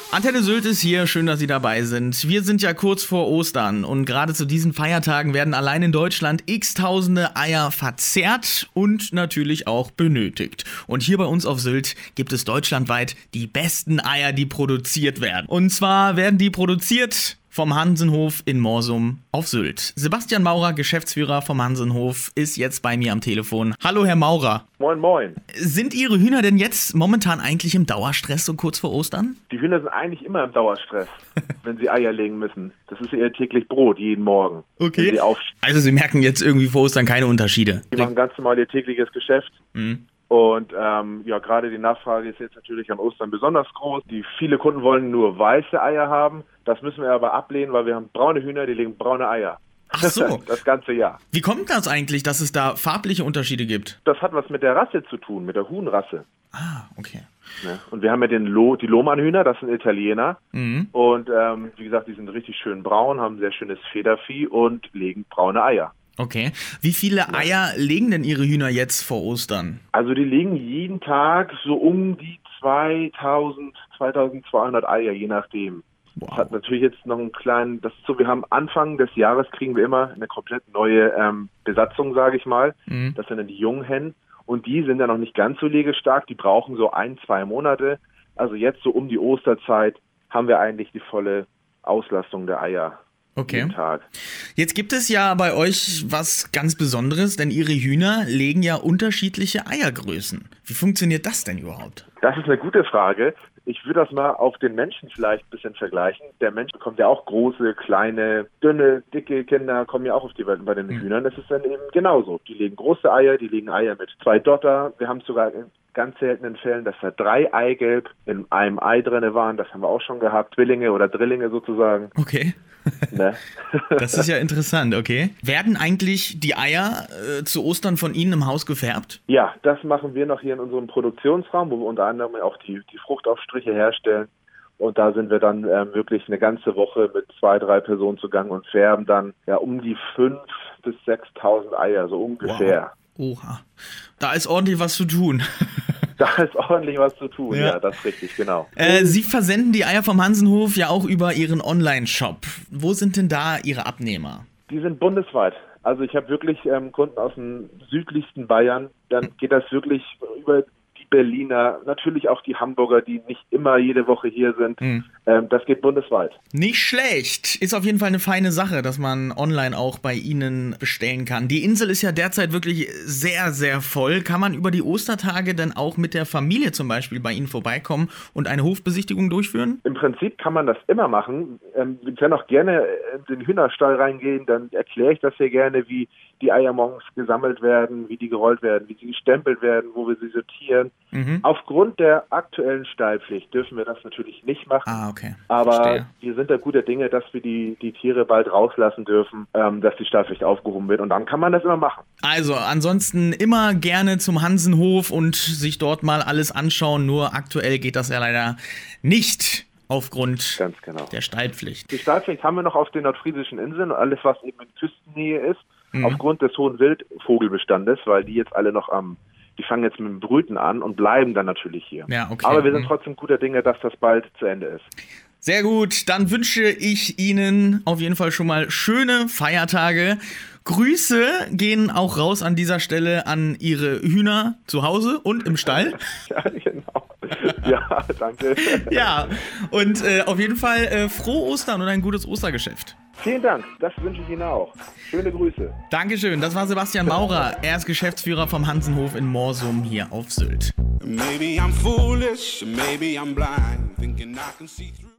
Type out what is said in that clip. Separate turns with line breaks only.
Antenne Sylt ist hier, schön, dass Sie dabei sind. Wir sind ja kurz vor Ostern und gerade zu diesen Feiertagen werden allein in Deutschland x-tausende Eier verzehrt und natürlich auch benötigt. Und hier bei uns auf Sylt gibt es deutschlandweit die besten Eier, die produziert werden. Und zwar werden die produziert vom Hansenhof in Morsum auf Sylt. Sebastian Maurer, Geschäftsführer vom Hansenhof, ist jetzt bei mir am Telefon. Hallo, Herr Maurer.
Moin, moin.
Sind Ihre Hühner denn jetzt momentan eigentlich im Dauerstress, so kurz vor Ostern?
Die Hühner sind eigentlich immer im Dauerstress, wenn sie Eier legen müssen. Das ist ihr täglich Brot, jeden Morgen.
Okay. Also Sie merken jetzt irgendwie vor Ostern keine Unterschiede?
Die machen ganz normal ihr tägliches Geschäft.
Mhm.
Und gerade die Nachfrage ist jetzt natürlich an Ostern besonders groß. Viele Kunden wollen nur weiße Eier haben. Das müssen wir aber ablehnen, weil wir haben braune Hühner, die legen braune Eier.
Ach so.
Das ganze Jahr.
Wie kommt das eigentlich, dass es da farbliche Unterschiede gibt?
Das hat was mit der Rasse zu tun, mit der Huhnrasse.
Ah, okay.
Ne? Und wir haben ja die Lohmann-Hühner, das sind Italiener.
Mhm.
Und wie gesagt, die sind richtig schön braun, haben sehr schönes Federvieh und legen braune Eier.
Okay. Wie viele Eier legen denn Ihre Hühner jetzt vor Ostern?
Also die legen jeden Tag so um die 2200 Eier, je nachdem.
Wow.
Das hat natürlich jetzt noch einen kleinen, das ist so, wir haben Anfang des Jahres kriegen wir immer eine komplett neue Besatzung, sage ich mal.
Mhm.
Das sind dann die jungen Hennen und die sind ja noch nicht ganz so legestark, die brauchen so 1-2 Monate. Also jetzt so um die Osterzeit haben wir eigentlich die volle Auslastung der Eier.
Okay.
Jeden Tag.
Jetzt gibt es ja bei euch was ganz Besonderes, denn Ihre Hühner legen ja unterschiedliche Eiergrößen. Wie funktioniert das denn überhaupt?
Das ist eine gute Frage. Ich würde das mal auf den Menschen vielleicht ein bisschen vergleichen. Der Mensch bekommt ja auch große, kleine, dünne, dicke Kinder, kommen ja auch auf die Welt. Und bei den Hühnern ist es dann eben genauso. Die legen große Eier, die legen Eier mit 2 Dotter. Wir haben sogar in ganz seltenen Fällen, dass da 3 Eigelb in einem Ei drinne waren. Das haben wir auch schon gehabt. Zwillinge oder Drillinge sozusagen.
Okay.
Ne?
Das ist ja interessant, okay. Werden eigentlich die Eier zu Ostern von Ihnen im Haus gefärbt?
Ja, das machen wir noch hier in unserem Produktionsraum, wo wir unter anderem auch die Fruchtaufstriche herstellen. Und da sind wir dann wirklich eine ganze Woche mit 2-3 Personen zugange und färben dann ja um die 5.000 bis 6.000 Eier, so ungefähr.
Wow. Oha. Da ist ordentlich was zu tun.
Da ist ordentlich was zu tun, ja, das ist richtig, genau.
Sie versenden die Eier vom Hansenhof ja auch über Ihren Online-Shop. Wo sind denn da Ihre Abnehmer?
Die sind bundesweit. Also ich habe wirklich Kunden aus dem südlichsten Bayern. Dann geht das wirklich über die Berliner, natürlich auch die Hamburger, die nicht immer jede Woche hier sind. Das geht bundesweit.
Nicht schlecht. Ist auf jeden Fall eine feine Sache, dass man online auch bei Ihnen bestellen kann. Die Insel ist ja derzeit wirklich sehr, sehr voll. Kann man über die Ostertage dann auch mit der Familie zum Beispiel bei Ihnen vorbeikommen und eine Hofbesichtigung durchführen?
Im Prinzip kann man das immer machen. Wir können auch gerne in den Hühnerstall reingehen, dann erkläre ich das hier gerne, wie die Eier morgens gesammelt werden, wie die gerollt werden, wie sie gestempelt werden, wo wir sie sortieren.
Mhm.
Aufgrund der aktuellen Stallpflicht dürfen wir das natürlich nicht machen.
Ah, okay.
Aber
Verstehe.
wir sind da guter Dinge, dass wir die Tiere bald rauslassen dürfen, dass die Stallpflicht aufgehoben wird. Und dann kann man das immer machen.
Also, ansonsten immer gerne zum Hansenhof und sich dort mal alles anschauen. Nur aktuell geht das ja leider nicht aufgrund
Ganz genau.
der Stallpflicht.
Die Stallpflicht haben wir noch auf den nordfriesischen Inseln und alles, was eben in Küstennähe ist, aufgrund des hohen Wildvogelbestandes, weil die jetzt alle noch die fangen jetzt mit dem Brüten an und bleiben dann natürlich hier.
Ja, okay.
Aber wir sind trotzdem guter Dinge, dass das bald zu Ende ist.
Sehr gut, dann wünsche ich Ihnen auf jeden Fall schon mal schöne Feiertage. Grüße gehen auch raus an dieser Stelle an Ihre Hühner zu Hause und im Stall.
Ja, genau. Ja, danke.
Ja, und auf jeden Fall frohe Ostern und ein gutes Ostergeschäft.
Vielen Dank, das wünsche ich Ihnen auch. Schöne Grüße.
Dankeschön, das war Sebastian Maurer. Er ist Geschäftsführer vom Hansenhof in Morsum hier auf Sylt.
Maybe I'm foolish, maybe I'm blind, thinking I can see through.